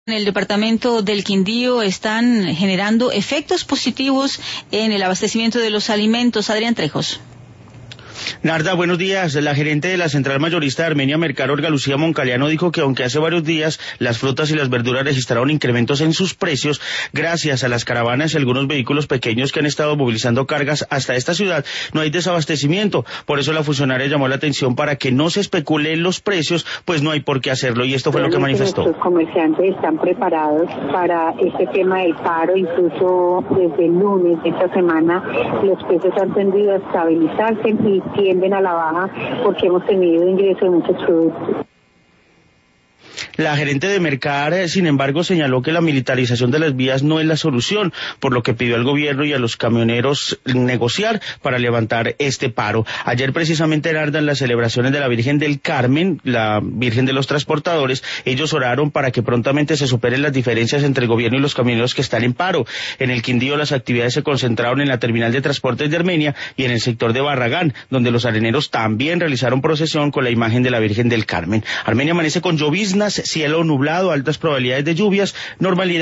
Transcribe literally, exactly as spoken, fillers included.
En el departamento del Quindío están generando efectos positivos en el abastecimiento de los alimentos. Adrián Trejos. Narda, buenos días. La gerente de la central mayorista de Armenia, Mercar, Olga Lucía Moncaliano, dijo que aunque hace varios días las frutas y las verduras registraron incrementos en sus precios, gracias a las caravanas y algunos vehículos pequeños que han estado movilizando cargas hasta esta ciudad, no hay desabastecimiento. Por eso la funcionaria llamó la atención para que no se especule en los precios, pues no hay por qué hacerlo, y esto fue lo que manifestó. Los comerciantes están preparados para este tema del paro, incluso desde el lunes de esta semana los precios han tendido a estabilizarse y tienden a la baja porque hemos tenido ingreso de muchos productos. La gerente de Mercar, sin embargo, señaló que la militarización de las vías no es la solución, por lo que pidió al gobierno y a los camioneros negociar para levantar este paro. Ayer precisamente en las celebraciones de la Virgen del Carmen, la Virgen de los Transportadores, ellos oraron para que prontamente se superen las diferencias entre el gobierno y los camioneros que están en paro. En el Quindío las actividades se concentraron en la terminal de transportes de Armenia y en el sector de Barragán, donde los areneros también realizaron procesión con la imagen de la Virgen del Carmen. Armenia amanece con lloviznas, cielo nublado, altas probabilidades de lluvias, normalidad.